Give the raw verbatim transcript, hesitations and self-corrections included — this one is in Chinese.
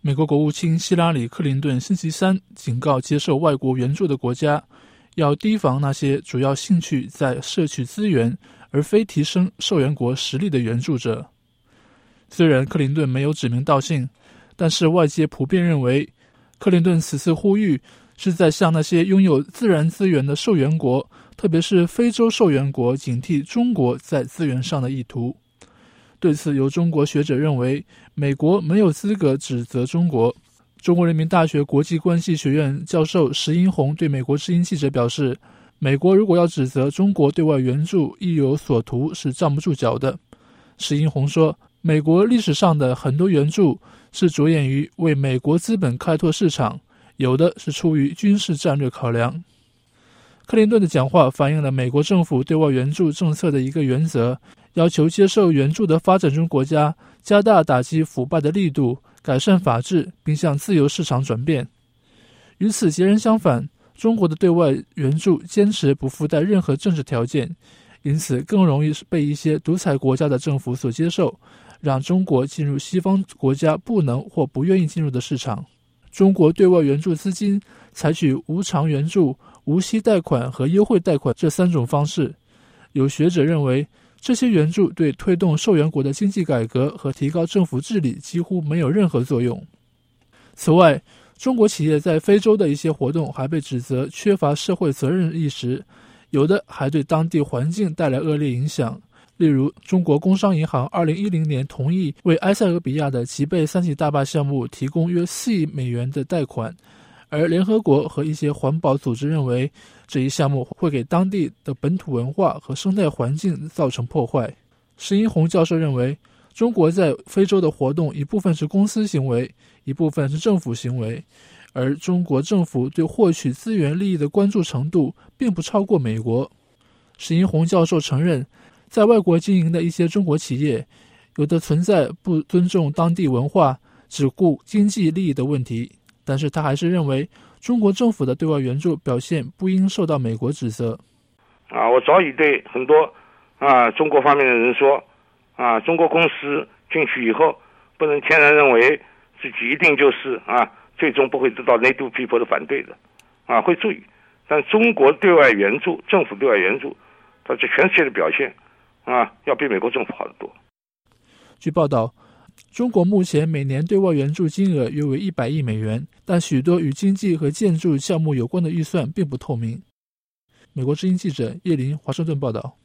美国国务卿希拉里·克林顿星期三警告接受外国援助的国家，要提防那些主要兴趣在摄取资源而非提升受援国实力的援助者。虽然克林顿没有指名道姓，但是外界普遍认为，克林顿此次呼吁是在向那些拥有自然资源的受援国，特别是非洲受援国警惕中国在资源上的意图。对此，有中国学者认为，美国没有资格指责中国。中国人民大学国际关系学院教授石英红对美国之音记者表示，美国如果要指责中国对外援助意有所图，是站不住脚的。石英红说，美国历史上的很多援助是着眼于为美国资本开拓市场，有的是出于军事战略考量。克林顿的讲话反映了美国政府对外援助政策的一个原则，要求接受援助的发展中国家加大打击腐败的力度，改善法治，并向自由市场转变。与此截然相反，中国的对外援助坚持不附带任何政治条件，因此更容易被一些独裁国家的政府所接受，让中国进入西方国家不能或不愿意进入的市场。中国对外援助资金采取无偿援助、无息贷款和优惠贷款这三种方式。有学者认为，这些援助对推动受援国的经济改革和提高政府治理几乎没有任何作用。此外，中国企业在非洲的一些活动还被指责缺乏社会责任意识，有的还对当地环境带来恶劣影响。例如，中国工商银行二零一零年同意为埃塞俄比亚的吉贝三级大坝项目提供约四亿美元的贷款，而联合国和一些环保组织认为，这一项目会给当地的本土文化和生态环境造成破坏。石英红教授认为，中国在非洲的活动一部分是公司行为，一部分是政府行为，而中国政府对获取资源利益的关注程度并不超过美国。石英红教授承认，在外国经营的一些中国企业，有的存在不尊重当地文化、只顾经济利益的问题，但是他还是认为中国政府的对外援助表现不应受到美国指责。 啊，我早已对很多啊中国方面的人说，啊，中国公司进去以后，不能天然认为自己一定就是啊，最终不会得到 native people 的反对的，啊，会注意。但中国对外援助，政府对外援助，它在全世界的表现，啊，要比美国政府好得多。 据报道，中国目前每年对外援助金额约为一百亿美元，但许多与经济和建筑项目有关的预算并不透明。美国之音记者叶林华盛顿报道。